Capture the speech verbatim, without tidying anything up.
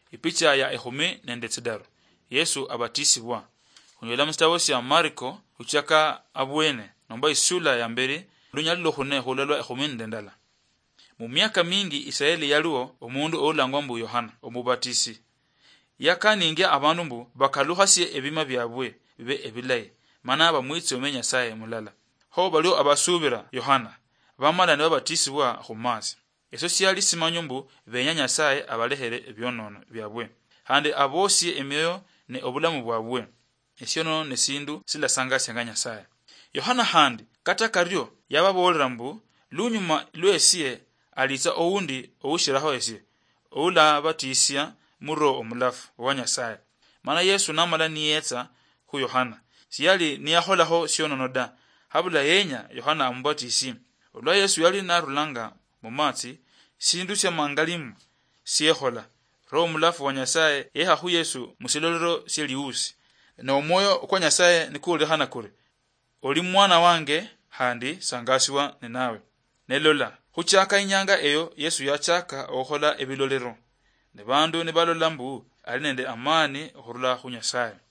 Ipicha ya ehumi nende tsidaro. Yesu abatisibwa. Kunyola mstawosya ya Marko uchaka abwene nomba isula ya mbere lunyalilo khune hulalo ehumi ndendala. Mu myaka mingi Israeli yaluo omundu olangwa mbu Yohana omubatisi. Yakaningia abantu mbu bakaluhasye ebima byabwe bibe ebilaye. Mana bamwitse omenya saye mulala. Ho balio abasubira Yohana bamala ne babatisibwa khumazi. Eso siyali simanyo mbu benyanya saye abalehere ebyonono byabwe. Hande abosye emyoyo ne obulamu bwabwe. Esyono ne sindu sila sanga senganya saye. Yohana handi kata karyo yababolera mbu lunyuma lwesiye aliza oundi oushiraho esiye oula batisya muro omulafu wanya saye. Mana Yesu namala niyetsa ku Yohana siyali niyaholaho syonono da habula yenya Yohana ambatisi. Olwa Yesu yali narulanga mu matsi sindu sya mangalimu siyehola roho mulafu wa Nyasaye yeha hu Yesu musilolero syeliusi na omwoyo kwa Nyasaye nikule hana kure oli mwana wange handi sangasiwa ne nawe nelola huchaka inyanga eyo Yesu yachaka ohola ebilolero ne bandu ne balola mbu ali nende amani ohurula hu Nyasaye.